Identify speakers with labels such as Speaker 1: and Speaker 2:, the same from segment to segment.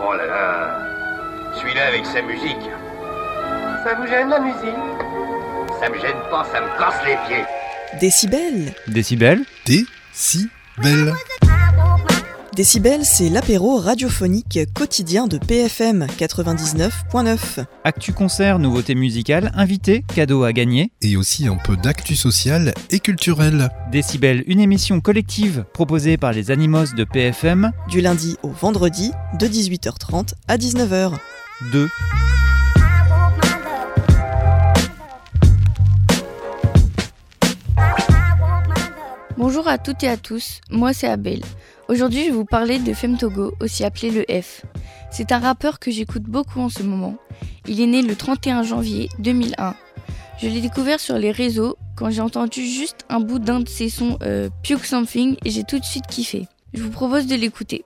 Speaker 1: Oh là là, celui-là avec sa musique.
Speaker 2: Ça vous gêne la musique?
Speaker 1: Ça me gêne pas, ça me casse les pieds.
Speaker 3: Décibel.
Speaker 4: Décibel.
Speaker 5: Décibel.
Speaker 3: Décibel, c'est l'apéro radiophonique quotidien de PFM 99.9.
Speaker 4: Actu concert, nouveautés musicales, invités, cadeaux à gagner.
Speaker 5: Et aussi un peu d'actu sociale et culturelle.
Speaker 4: Décibel, une émission collective proposée par les Animos de PFM.
Speaker 3: Du lundi au vendredi, de 18h30 à 19h.
Speaker 4: 2.
Speaker 6: Bonjour à toutes et à tous, moi c'est Abel. Aujourd'hui je vais vous parler de Femtogo, aussi appelé le F. C'est un rappeur que j'écoute beaucoup en ce moment. Il est né le 31 janvier 2001. Je l'ai découvert sur les réseaux quand j'ai entendu juste un bout d'un de ses sons Puke Something et j'ai tout de suite kiffé. Je vous propose de l'écouter.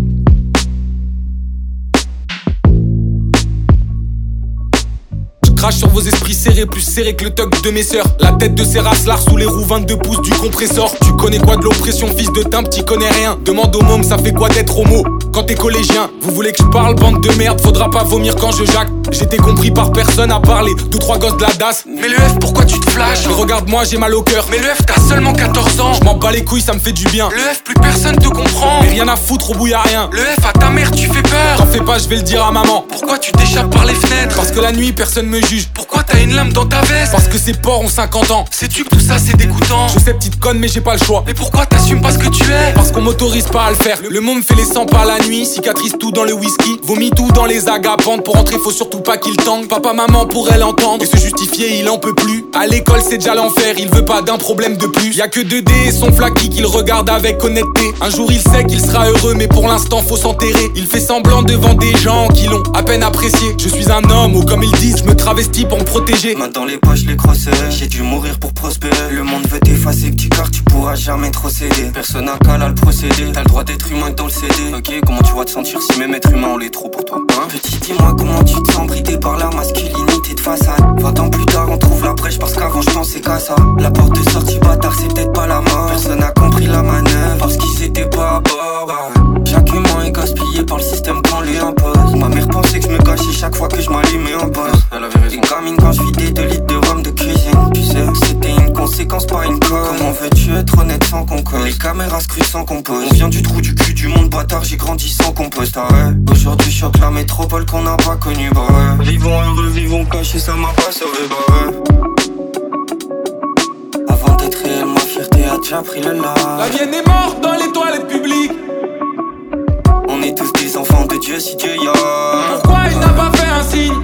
Speaker 7: Crache sur vos esprits serrés, plus serrés que le tuck de mes sœurs. La tête de ces racelars sous les roues 22 pouces du compresseur. Tu connais quoi de l'oppression, fils de timbre, t'y connais rien. Demande au môme, ça fait quoi d'être homo quand t'es collégien? Vous voulez que je parle, bande de merde, faudra pas vomir quand je jacte. J'étais compris par personne à parler, 2-3 gosses de la DAS.
Speaker 8: Mais le F, pourquoi tu te flashes?
Speaker 7: Mais regarde-moi, j'ai mal au cœur.
Speaker 8: Mais le F, t'as seulement 14 ans.
Speaker 7: Je m'en bats les couilles, ça me fait du bien.
Speaker 8: Le F, plus personne te comprend.
Speaker 7: Mais rien à foutre, au bout y'a rien.
Speaker 8: Le F, à ta mère, tu fais peur.
Speaker 7: T'en fais pas, je vais le dire à maman.
Speaker 8: Pourquoi tu t'échappes par les fenêtres?
Speaker 7: Parce que la nuit, personne me juge.
Speaker 8: Pourquoi t'as une lame dans ta veste?
Speaker 7: Parce que ces porcs ont 50 ans.
Speaker 8: Sais-tu que tout ça c'est dégoûtant?
Speaker 7: Je sais, petite conne, mais j'ai pas le choix.
Speaker 8: Mais pourquoi t'assumes pas ce que tu es?
Speaker 7: Parce qu'on m'autorise pas à le faire. Le monde me fait les 100 pas la nuit, cicatrise tout dans le whisky, vomit tout dans les agapantes. Pour rentrer, faut surtout pas qu'il tangue. Papa, maman pourrait l'entendre et se justifier, il en peut plus. À l'école, c'est déjà l'enfer, il veut pas d'un problème de plus. Y'a que 2D et son flaky qu'il regarde avec honnêteté. Un jour, il sait qu'il sera heureux, mais pour l'instant, faut s'enterrer. Il fait semblant devant des gens qui l'ont à peine apprécié. Je suis un homme, ou comme ils disent, je me travestis pour me protéger.
Speaker 9: Main dans les poches, les crosses, j'ai dû mourir pour prospérer. Le monde veut t'effacer, petit car tu pourras jamais trop céder. Personne n'a qu'à là le procédé. T'as le droit d'être humain dans le CD. Ok, comment tu vas te sentir si même être humain on l'est trop pour toi, hein? Petit, dis-moi comment tu te sens bridé par la masculinité de façade. 20 ans plus tard on trouve la brèche parce qu'avant je pensais qu'à ça. La porte de sortie bâtard c'est peut-être pas la mort. Personne n'a compris la manœuvre parce qu'ils étaient pas à bord. Chaque humain est gaspillé par le système qu'on lui impose. Ma mère pensait que je me cachais chaque fois que je m'allumais en pause. Elle avait raison. Une gamine quand je vidais 2 litres de rhum de cuisine. Tu sais, c'était une conséquence pas une cause. Comment veux-tu être honnête sans qu'on cause? Les caméras scrutent sans qu'on pose. On vient du trou du cul du monde bâtard, j'ai grandi sans qu'on pose. Aujourd'hui je choque la métropole qu'on n'a pas connue, bah ouais. Vivons heureux, vivons cachés, ça m'a pas sauvé, bah ouais. Avant d'être réel, ma fierté a déjà pris le large.
Speaker 7: La mienne est morte dans les toilettes publiques.
Speaker 9: On est tous des enfants de Dieu si Dieu y a.
Speaker 7: Pourquoi il n'a pas fait un signe?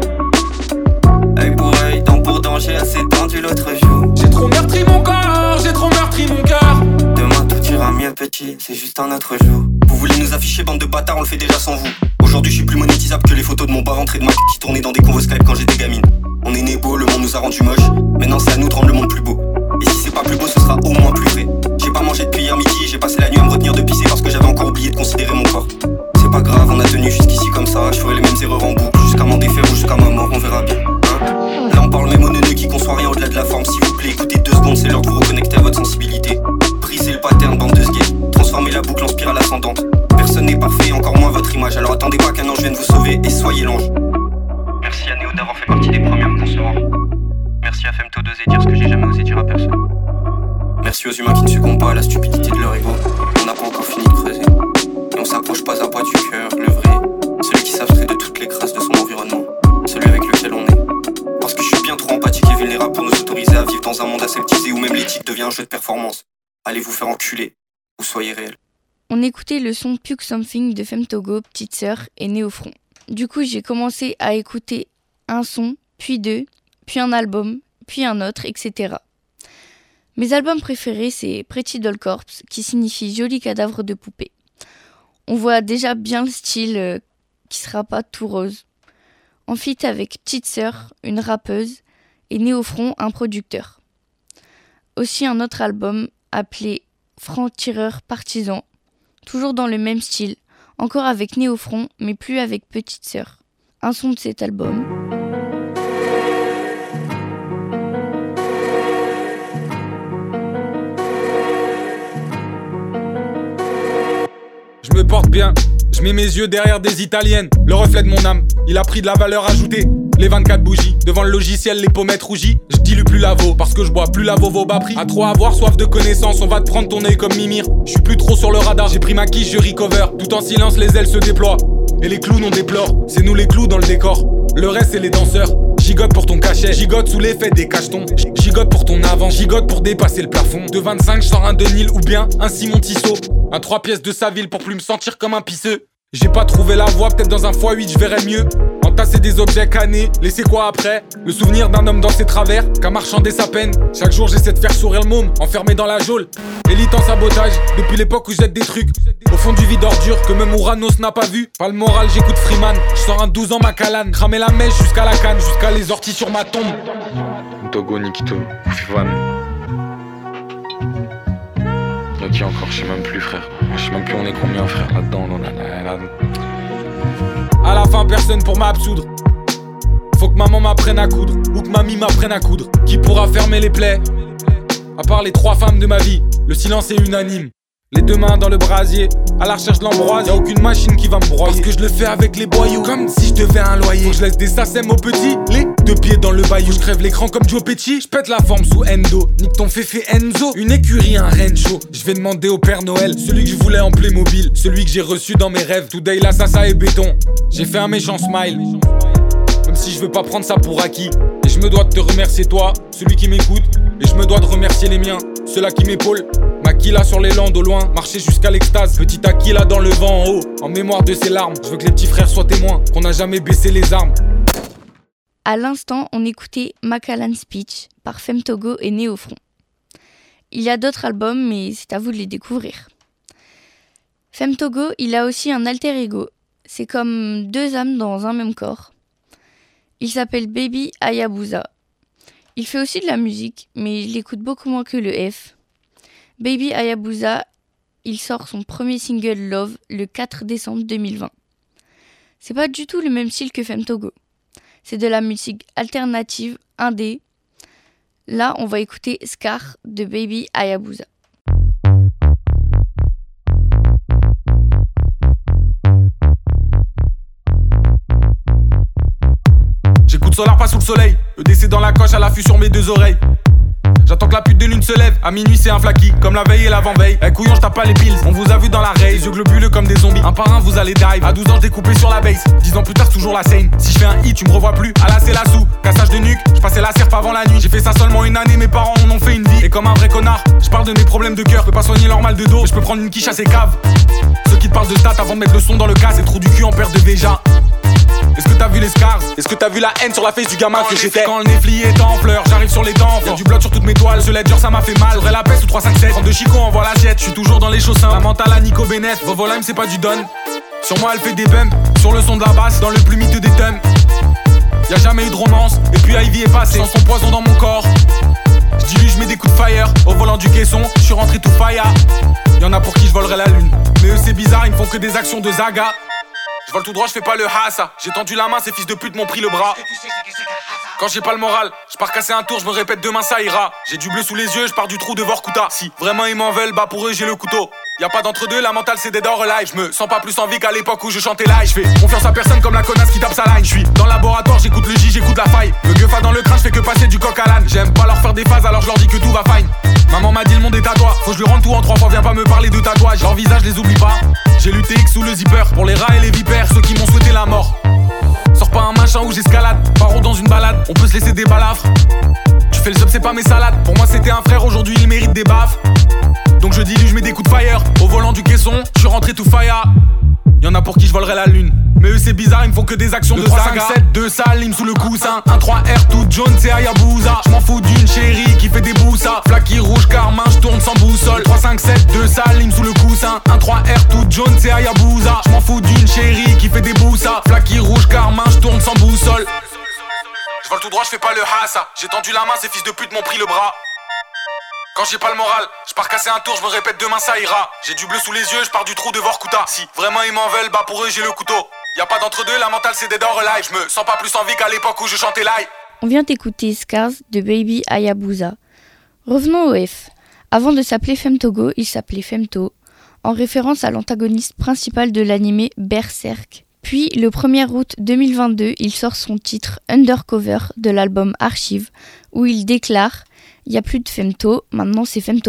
Speaker 9: Œil pour œil, dent pour dent, j'ai assez tendu l'autre jour.
Speaker 7: J'ai trop meurtri mon corps, j'ai trop meurtri mon cœur.
Speaker 9: Demain tout ira mieux petit, c'est juste un autre jour. Vous voulez nous afficher bande de bâtards, on le fait déjà sans vous. Aujourd'hui je suis plus monétisable que les photos de mon bar entrée de ma qui tournait dans des convos Skype quand j'étais gamine. On est né beau, le monde nous a rendu moche. Maintenant c'est à nous de rendre le monde plus beau. Et si c'est pas plus beau, ce sera au moins plus vrai. J'ai pas mangé depuis hier midi, j'ai passé la nuit à me retenir de pisser parce que j'avais encore oublié de considérer mon corps. C'est pas grave, on a tenu jusqu'ici comme ça. Je ferai les mêmes erreurs en boucle jusqu'à m'en défaire ou jusqu'à ma mort, on verra bien, hein. Là on parle même aux neuneux qui conçoit rien au-delà de la forme. S'il vous plaît, écoutez 2 secondes, c'est l'heure de vous reconnecter à votre sensibilité. Brisez le pattern, bande de sgays. Transformez la boucle en spirale ascendante. Personne n'est parfait, encore moins votre image. Alors attendez pas qu'un ange vienne vous sauver et soyez l'ange. Merci à Néo d'avoir fait partie des premiers à me concevoir. Merci à Femto d'oser dire ce que j'ai jamais osé dire à personne. Merci aux humains qui ne succombent pas à la stupidité de leur ego. On n'a pas encore fini de creuser. Et on s'approche pas à pas du cœur, le vrai. Celui qui s'abstrait de toutes les crasses de son environnement. Celui avec lequel on est. Parce que je suis bien trop empathique et vulnérable pour nous autoriser à vivre dans un monde aseptisé où même l'éthique devient un jeu de performance. Allez vous faire enculer, ou soyez réel.
Speaker 6: On écoutait le son Puke Something de Femtogo, Petite Sœur et Né au Front. Du coup j'ai commencé à écouter un son, puis 2, puis un album, puis un autre, etc. Mes albums préférés, c'est Pretty Doll Corpse, qui signifie joli cadavre de poupée. On voit déjà bien le style qui sera pas tout rose. En feat avec Petite Sœur, une rappeuse, et Né au Front, un producteur. Aussi un autre album appelé Franc-tireur partisan, toujours dans le même style, encore avec Né au Front, mais plus avec Petite Sœur. Un son de cet album.
Speaker 7: Je me porte bien, Je mets mes yeux derrière des italiennes, le reflet de mon âme, il a pris de la valeur ajoutée. Les 24 bougies, devant le logiciel, les pommettes rougies. Je dilue plus la veau, parce que je bois plus la veau bas prix. À trop avoir soif de connaissances, on va te prendre ton œil comme Mimir. Je suis plus trop sur le radar, j'ai pris ma quiche, je recover. Tout en silence, les ailes se déploient. Et les clowns on déplore, c'est nous les clous dans le décor. Le reste c'est les danseurs. Gigote pour ton cachet, gigote sous l'effet des cachetons. Gigote pour ton avant, gigote pour dépasser le plafond. De 25 je sors un Denil ou bien un Simon Tissot. Un 3 pièces de Saville pour plus me sentir comme un pisseux. J'ai pas trouvé la voie, peut-être dans un x8 je verrais mieux. Entasser des objets canés, laisser quoi après? Le souvenir d'un homme dans ses travers, qu'à marchander sa peine. Chaque jour j'essaie de faire sourire le môme, enfermé dans la geôle. Élite en sabotage, depuis l'époque où je jette des trucs au fond du vide ordure, que même Ouranos n'a pas vu. Pas le moral, j'écoute Freeman, je sors un 12 ans Macallan. Cramer la mèche jusqu'à la canne, jusqu'à les orties sur ma tombe.
Speaker 10: Togo, Nikito, Fivan. Y'a qui encore? Je sais même plus, frère. Je sais même plus on est combien, frère, là-dedans.
Speaker 7: À la fin, personne pour m'absoudre. Faut que maman m'apprenne à coudre, ou que mamie m'apprenne à coudre. Qui pourra fermer les plaies? À part les 3 femmes de ma vie, le silence est unanime. Les 2 mains dans le brasier, à la recherche de l'ambroise. Y'a aucune machine qui va me broyer, parce que je le fais avec les boyaux, comme si je devais un loyer. Faut que je laisse des sasèmes aux petits, les 2 pieds dans le bayou. Je crève l'écran comme Joe Pesci, je pète la forme sous Endo. Nique ton féfé Enzo, une écurie, un Rencho. Je vais demander au Père Noël, celui que je voulais en Playmobil, celui que j'ai reçu dans mes rêves. Today la sasa et béton, j'ai fait un méchant smile. Même si je veux pas prendre ça pour acquis. Et je me dois de te remercier toi, celui qui m'écoute. Et je me dois de remercier les miens, ceux-là qui m'épaulent. Makila sur les landes au loin, marcher jusqu'à l'extase. Petit Aquila dans le vent en haut, en mémoire de ses larmes. Je veux que les petits frères soient témoins, qu'on n'a jamais baissé les armes.
Speaker 6: À l'instant, on écoutait Macallan Speech par Femtogo et Néofront. Il y a d'autres albums, mais c'est à vous de les découvrir. Femtogo, il a aussi un alter ego. C'est comme 2 âmes dans un même corps. Il s'appelle Baby Hayabusa. Il fait aussi de la musique, mais je l'écoute beaucoup moins que le F. Baby Hayabusa, il sort son premier single Love le 4 décembre 2020. C'est pas du tout le même style que Femtogo. C'est de la musique alternative indé. Là, on va écouter Scar de Baby Hayabusa.
Speaker 7: J'écoute Solar pas sous le soleil, EDC dans la coche à l'affût sur mes 2 oreilles. J'attends que la pute de lune se lève, à minuit c'est un flaki, comme la veille et l'avant-veille. Eh couillon, j'tape pas les pills, on vous a vu dans la race. Les yeux globuleux comme des zombies, un par un vous allez dive. À 12 ans j'découpé sur la base, 10 ans plus tard c'est toujours la scène. Si je fais un hit tu me revois plus, ah là c'est la sous. Cassage de nuque, j'passais la serpe avant la nuit. J'ai fait ça seulement une année, mes parents en ont fait une vie. Et comme un vrai connard, j'parle de mes problèmes de cœur. Je peux pas soigner leur mal de dos, mais je peux prendre une quiche à ces caves. Ceux qui te parlent de stats avant de mettre le son dans le cas, c'est trou du cul en perte de Véja. Est-ce que t'as vu les scars? Est-ce que t'as vu la haine sur la face du gamin que j'étais? Quand le Nefli est en fleurs, j'arrive sur les dents. Y'a du blood sur toutes mes toiles, ce ledger ça m'a fait mal. J'aurais la peste ou 357, 32 Chico envoie l'assiette. J'suis toujours dans les chaussins, la mentale à Nico Bennett. Vovolime c'est pas du don. Sur moi elle fait des bumps, sur le son de la basse, dans le plus miteux des thèmes. Y'a jamais eu de romance, et puis Ivy est passé sans son poison dans mon corps. J'dilue, j'mets des coups de fire, au volant du caisson, j'suis rentré tout fire. Y'en a pour qui j'volerais la lune, mais eux c'est bizarre, ils me font que des actions de Zaga. Je vole tout droit, je fais pas le hassa. J'ai tendu la main, ces fils de pute m'ont pris le bras. Quand j'ai pas le moral, je pars casser un tour, je me répète demain ça ira. J'ai du bleu sous les yeux, je pars du trou de Vorkuta. Si vraiment ils m'en veulent, bah pour eux j'ai le couteau. Y'a pas d'entre deux, la mentale c'est dead or alive. Je me sens pas plus en vie qu'à l'époque où je chantais live. Je fais confiance à personne comme la connasse qui tape sa line. Je suis dans le laboratoire, j'écoute le J, j'écoute la faille. Le gueufa dans le crâne, je fais que passer du coq à l'âne. J'aime pas leur faire des phases, alors je leur dis que tout va fine. Maman m'a dit le monde est à toi, faut que je lui rende tout en 3 fois, viens pas me parler de tatouage. Leur visage les oublie pas. J'ai l'UTX sous le zipper pour les rats et les vipères, ceux qui m'ont souhaité la mort. Sors pas un machin où j'escalade, paro dans une balade, on peut se laisser des balafres. Tu fais le job, c'est pas mes salades, pour moi c'était un frère, aujourd'hui il mérite des baffes. Donc je dilue, je mets des coups de fire, au volant du caisson, je suis rentré tout fire. Y'en a pour qui je volerais la lune, mais eux c'est bizarre, ils me font que des actions de 3, 5, 7, 2 Salim sous le coussin, 1, 3 R, tout jaune, c'est Hayabusa. J'm'en fous d'une chérie qui fait des boussas, flaky rouge, carmin, j'tourne sans boussole. 3, 5, 7, 2 Salim sous le coussin, 1, 3 R, tout jaune, c'est Hayabusa. J'm'en fous d'une chérie qui fait des boussas, flaky rouge, carmin, j'tourne sans boussole. J'vole tout droit, j'fais pas le hassa. J'ai tendu la main, ces fils de pute m'ont pris le bras. Quand j'ai pas le moral, je pars casser un tour, je me répète demain ça ira. J'ai du bleu sous les yeux, je pars du trou de Vorkuta. Si vraiment ils m'en veulent, bah pour eux j'ai le couteau. Y'a pas d'entre deux, la mentale c'est dead or alive. Je me sens pas plus en vie qu'à l'époque où je chantais live.
Speaker 6: On vient d'écouter Scars de Baby Hayabusa. Revenons au F. Avant de s'appeler Femtogo, il s'appelait Femto. en référence à l'antagoniste principal de l'anime Berserk. Puis, le 1er août 2022, il sort son titre Undercover de l'album Archive, où il déclare « Il n'y a plus de Femto, maintenant c'est Femtogo ».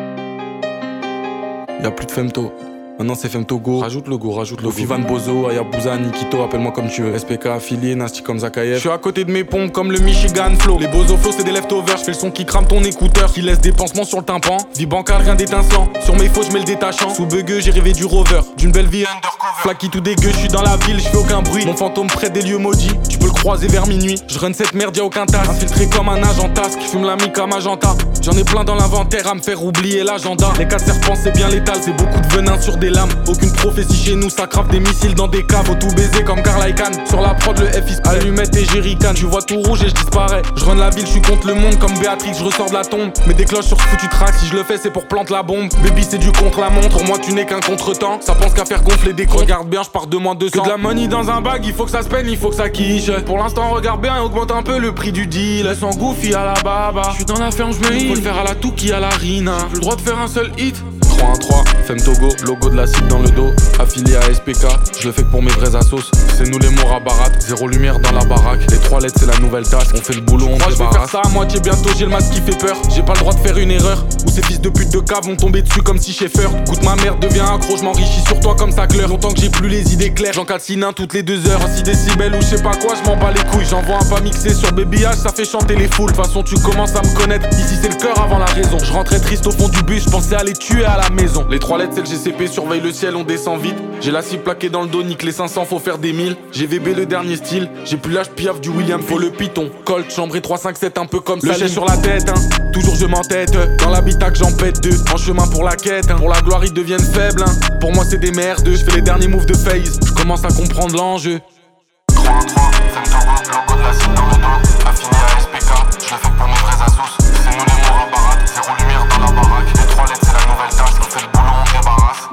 Speaker 7: Y'a plus de Femto. Maintenant c'est Femtogo, rajoute le go. Fivan Bozo, Ayabusa, Nikito, appelle-moi comme tu veux. SPK affilié, nasty comme Zakayev. Je suis à côté de mes pompes comme le Michigan Flow. Les Bozo Flow c'est des leftovers, je fais le son qui crame ton écouteur, qui laisse des pansements sur le tympan. Vie bancale, rien d'étincelant. Sur mes faux, je mets le détachant. Sous bugueux, j'ai rêvé du rover, d'une belle vie undercover. Flaky tout dégueu, je suis dans la ville, je fais aucun bruit. Mon fantôme près des lieux maudits, tu peux le croiser vers minuit. Je run cette merde, y'a aucun tas. Infiltré comme un agent task, qui fume la mic à magenta. J'en ai plein dans l'inventaire à me faire oublier l'agenda. Les 4 serpents c'est bien létal, c'est beaucoup de venin sur des lames. Aucune prophétie chez nous, ça crave des missiles dans des caves. Faut tout baiser comme Karl Icahn. Sur la prod, le F is allumette et jerrycan. Tu vois tout rouge et je disparais. Je run la ville, je suis contre le monde comme Béatrix, je ressors de la tombe. Mets des cloches sur ce foutu track, si je le fais c'est pour planter la bombe. Baby c'est du contre-la-montre, pour moi tu n'es qu'un contretemps. Ça pense qu'à faire gonfler des cons. Regarde bien, je pars de moins 200. Que de la money dans un bag, il faut que ça se peine, il faut que ça quiche. Pour l'instant regarde bien et augmente un peu le prix du deal. Laisse en goofy à la baba. Je suis dans la ferme, je me hit. Faut le faire à la Touki, à la Rina. J'ai le droit de faire un seul hit. 3-1-3, Femtogo, logo de la cible dans le dos. Affilié à SPK, je le fais que pour mes vrais assos. C'est nous les mours à barat, zéro lumière dans la baraque. Les 3 lettres c'est la nouvelle tâche, on fait le boulot, on débarrasse. Je vais faire ça à moitié bientôt, j'ai le masque qui fait peur. J'ai pas le droit de faire une erreur, ou ces fils de pute de cave vont tomber dessus comme si Schaeffer. Goûte ma merde, deviens accro, je m'enrichis sur toi comme ça claire. Longtemps que j'ai plus les idées claires, j'en calcine un toutes les 2 heures. 6 décibels ou je sais pas quoi, je m'en bats les couilles. J'envoie un pas mixé sur Baby H, ça fait chanter les foules. De toute façon tu commences à me connaître, ici c'est le cœur avant la raison. Je rentrais triste au fond du bus, je pensais à les tuer à la maison. Les 3 lettres c'est le GCP, surveille le ciel, on descend vite. J'ai la cible plaquée dans le dos, nique les 500, faut faire des 1000. J'ai VB le dernier style, j'ai plus l'âge piaf du William, faut le Python. Colt, chambré 357, un peu comme ça. Le chèque sur la tête, hein. Toujours je m'entête. Dans l'habitacle j'en pète 2, en chemin pour la quête, hein. Pour la gloire ils deviennent faibles, hein. Pour moi c'est des merdeux, je fais les derniers moves de phase. Je commence à comprendre l'enjeu. 3-1-3, Femtogo, logo de la cible dans le dos. Affilié à SPK, je le fais pour mes vrais assos. C'est nous les mours à barat, zéro lumière dans la baraque. Les 3 lettres c'est la nouvelle tasse, on fait le boulot, on débarrasse.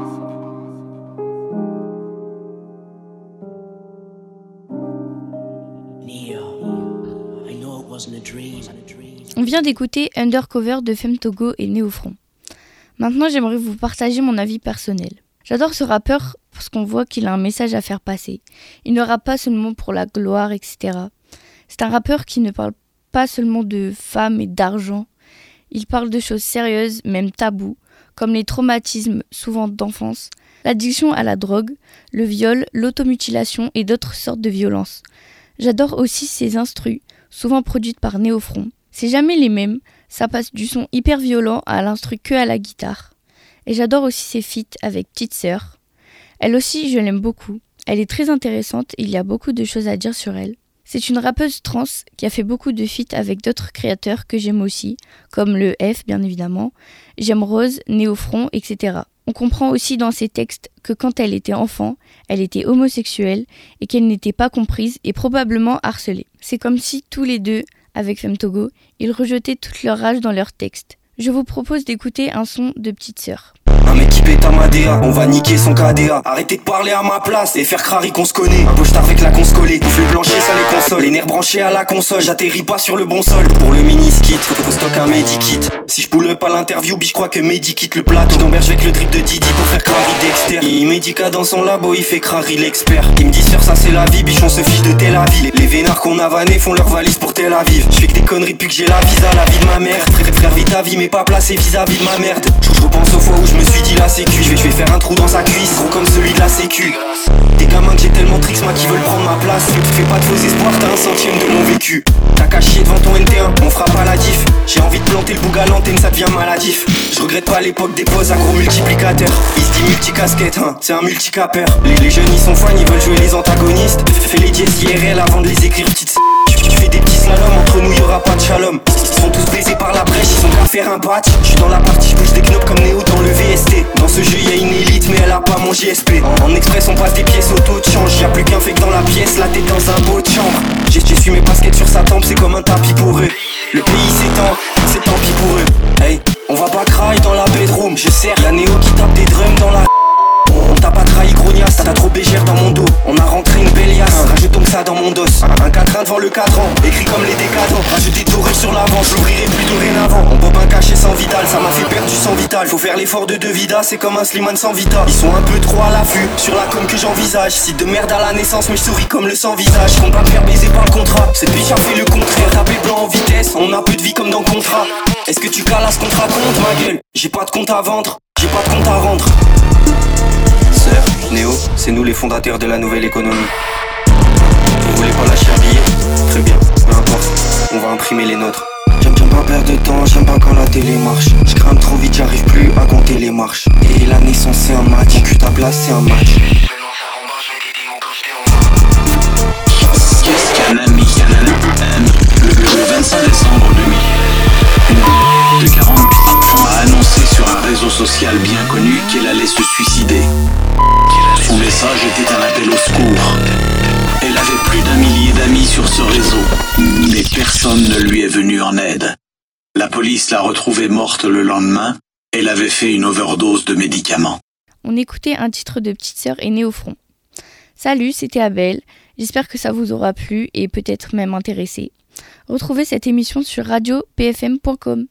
Speaker 6: On vient d'écouter Undercover de Femtogo et Néofront. Maintenant, j'aimerais vous partager mon avis personnel. J'adore ce rappeur parce qu'on voit qu'il a un message à faire passer. Il ne rappe pas seulement pour la gloire, etc. C'est un rappeur qui ne parle pas seulement de femmes et d'argent. Il parle de choses sérieuses, même tabous, comme les traumatismes, souvent d'enfance, l'addiction à la drogue, le viol, l'automutilation et d'autres sortes de violences. J'adore aussi ses instrus, souvent produites par Néofront. C'est jamais les mêmes, ça passe du son hyper violent à l'instru que à la guitare. Et j'adore aussi ses feats avec Petite Sœur. Elle aussi, je l'aime beaucoup. Elle est très intéressante et il y a beaucoup de choses à dire sur elle. C'est une rappeuse trans qui a fait beaucoup de feats avec d'autres créateurs que j'aime aussi, comme le F bien évidemment, J'aime Rose, Néofront, etc. On comprend aussi dans ses textes que quand elle était enfant, elle était homosexuelle et qu'elle n'était pas comprise et probablement harcelée. C'est comme si tous les deux, avec Femtogo, ils rejetaient toute leur rage dans leurs textes. Je vous propose d'écouter un son de Petite Sœur.
Speaker 9: Un mec qui pète à ma DA, on va niquer son KDA. Arrêtez de parler à ma place et faire crari qu'on se connaît. Un poche avec la conce collée, bouffe le plancher, ça les console. Les nerfs branchés à la console, j'atterris pas sur le bon sol. Pour le mini-skit, faut stock un medikit. Si je poule pas l'interview, je crois que Mehdi quitte le plateau. J'gamberge avec le drip de Didi pour faire crari Dexter. Il médica dans son labo, il fait crari l'expert. Il me dit sur ça c'est la vie, biche on se fiche de Tel Aviv. Les vénards qu'on a vanné font leur valise pour Tel Aviv. Je fais que des conneries depuis que j'ai la visa, la vie de ma mère. Frère vite ta vie mais pas placé vis-à-vis de ma merde. Je repense aux fois où je me suis dit la sécu. Je vais faire un trou dans sa cuisse, gros comme celui de la sécu. Des gamins que j'ai tellement tricks, moi qui veulent prendre ma place. Fais pas de faux espoirs, t'as un centième de mon vécu. T'as qu'à chier devant ton NT1, on fera pas la diff. J'ai envie de planter le boug à l'antenne, ça devient maladif. Je regrette pas l'époque des poses à gros multiplicateurs. Il se dit multicasquette, hein, c'est un multicapeur. Les jeunes ils sont fans, ils veulent jouer les antagonistes. Fais les dièses IRL avant de les écrire petites. Tu fais des petits slaloms, entre nous y'aura pas de shalom. Ils sont tous baisés par la brèche, ils sont qu'à faire un patch. Je suis dans la partie, je bouge des knobs comme Néo dans le VST. Dans ce jeu y'a une élite mais elle a pas mon JSP. En express on passe des pièces auto de change. Y'a plus qu'un fake dans la pièce, la tête dans un beau de chambre. J'ai su mes baskets sur sa tempe, c'est comme un tapis pour eux. Le pays s'étend, c'est tant pis pour eux. Hey, on va pas cry dans la bedroom. Je sers, y'a Néo qui tape des drums dans la. On t'a pas trahi grognasse, t'as trop bégère dans mon dos. On a rentré une belle yasse, rajoutons que ça dans mon dos. Un 4 terrain devant le cadran. Écrit comme les décadents, rajoute des tourelles sur l'avant. Je l'ouvrirai plus dorénavant. On peut pas cacher sans Vidal, ça m'a fait perdre du sang vital. Faut faire l'effort de Vida, c'est comme un Slimane sans Vita. Ils sont un peu trop à l'affût, sur la com que j'envisage. Site de merde à la naissance, mais je souris comme le sans visage. Je compte pas me faire baiser par le contrat, cette biche a fait le contraire. Taper blanc en vitesse, on a peu de vie comme dans contrat. Est-ce que tu cales à ce qu'on te raconte, ma gueule? J'ai pas de compte à vendre, j'ai pas de compte à rendre. Sœur, Néo, c'est nous les fondateurs de la nouvelle économie. Vous voulez pas lâcher un billet? Très bien, peu importe, on va imprimer les nôtres. J'aime pas perdre de temps, j'aime pas quand la télé marche. Je crame trop vite, j'arrive plus à compter les marches. Et la naissance c'est un match, que ta place c'est un match.
Speaker 11: Qu'est-ce qu'un ami? Le 25 décembre 2000, une de 40 a annoncé sur un réseau social bien connu qu'elle allait se suicider. Son message était un appel au secours. Elle avait plus d'1 millier d'amis sur ce réseau, mais personne ne lui est venu en aide. La police l'a retrouvée morte le lendemain. Elle avait fait une overdose de médicaments.
Speaker 6: On écoutait un titre de Petite Sœur est née au front. Salut, c'était Abel. J'espère que ça vous aura plu et peut-être même intéressé. Retrouvez cette émission sur radiopfm.com.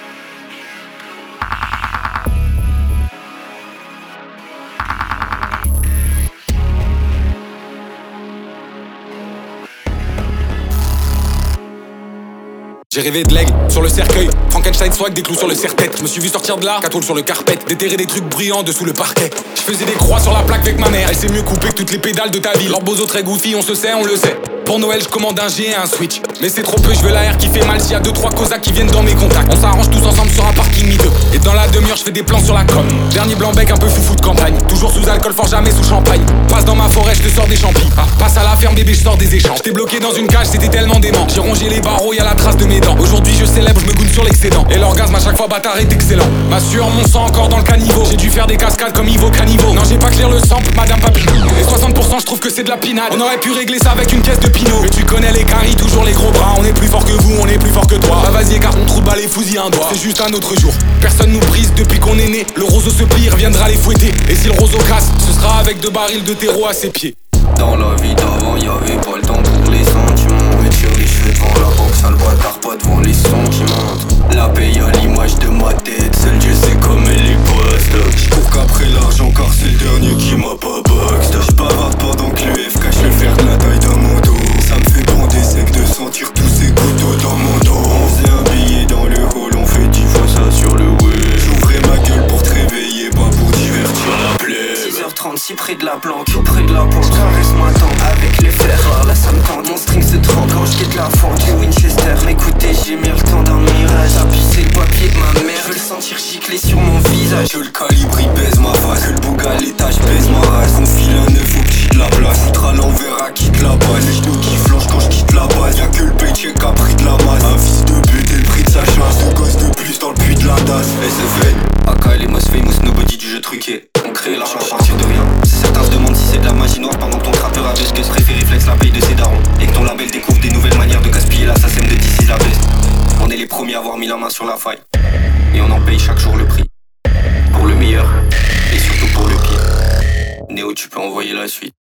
Speaker 7: J'ai rêvé de l'aigle sur le cercueil, Frankenstein swag, des clous sur le serre-tête. Je me suis vu sortir de là, catoule sur le carpet, déterrer des trucs brillants dessous le parquet. Je faisais des croix sur la plaque avec ma mère. Elle s'est mieux coupée que toutes les pédales de ta vie. Leurs beaux os très goofy, on se sait, on le sait. Pour Noël, je commande un G et un Switch. Mais c'est trop peu, je veux la R qui fait mal. S'il y a 2-3 cosaques qui viennent dans mes contacts, on s'arrange tous ensemble sur un parking miteux. Et dans la demi-heure, je fais des plans sur la com. Dernier blanc-bec, un peu foufou de campagne. Toujours sous alcool fort, jamais sous champagne. Passe dans ma forêt, je te sors des champis. Passe à la ferme, bébé, je sors des échanges. T'es bloqué dans une cage, c'était tellement dément. J'ai rongé les barreaux, y'a la trace de mes dents. Aujourd'hui, je célèbre, je me goûte sur l'excédent. Et l'orgasme à chaque fois, bâtard, est excellent. Ma sueur, mon sang encore dans le caniveau. J'ai dû faire des cascades comme Ivo Caniveau. Non, j'ai pas clair le sample, madame Papi. Et 60%, je trouve que c'est de la pinade. On aurait pu régler ça avec une caisse de pinot. Mais tu connais les caries, toujours les gros bras. On est plus fort que vous, on est plus fort que toi. Bah vas-y, écarte mon trou de balle et fusille un doigt. C'est juste un autre jour. Personne nous brise depuis qu'on est né. Le roseau se plie, il reviendra les fouetter. Et si le roseau casse, ce sera avec 2 barils de terreau à ses pieds.
Speaker 9: Dans la vie d'avant, y'avait pas le temps pour les sentiments. On me tire les cheveux devant la banque, sale bâtard, pas devant les sentiments. La paye à l'image de ma tête, seul Dieu sait comme elle est poste. J'cours qu'après l'argent car c'est le dernier qui m'a pas boxed. J'bavarde pendant que le F cache le fer de la taille d'un manteau. Ça me fait bander sec de sentir tous ces couteaux dans mon dos. On faisait un billet dans le hall, on fait 10 fois ça sur le web. J'ouvrais ma gueule pour te réveiller, pas pour divertir la plaie. 6h36 près de la planque, près de la porte. Caresse-moi tant avec les fers. Là ça me tente, mon string se trempe quand je quitte la forme du Winchester. M'écoutez, j'ai mis le temps d'un mirage. À pisser le papier de ma mère. Je veux le sentir gicler sur mon visage. Que le calibre il baise ma face, que le bouc à l'étage baise ma race. On file un œuf au petit de la place. Foutre à l'envers à quitte la base. Les genoux qui flanchent quand je quitte la base. Y'a que le paycheck a pris de la masse. Un fils de pute et le prix de sa chasse. 2 gosses de plus dans le puits de la tasse. SFL, AK, les most famous, nobody du jeu truqué. On crée l'argent à partir de rien. Certains se demandent si c'est de la magie noire pendant que ton trappeur avec ce que se préfère réflexe la paye de ses darons. Et que ton label découvre des nouvelles manières de gaspiller la SACEM de d'ici la baisse. On est les premiers à avoir mis la main sur la faille. Et on en paye chaque jour le prix. Pour le meilleur et surtout pour le pire. Néo, tu peux envoyer la suite.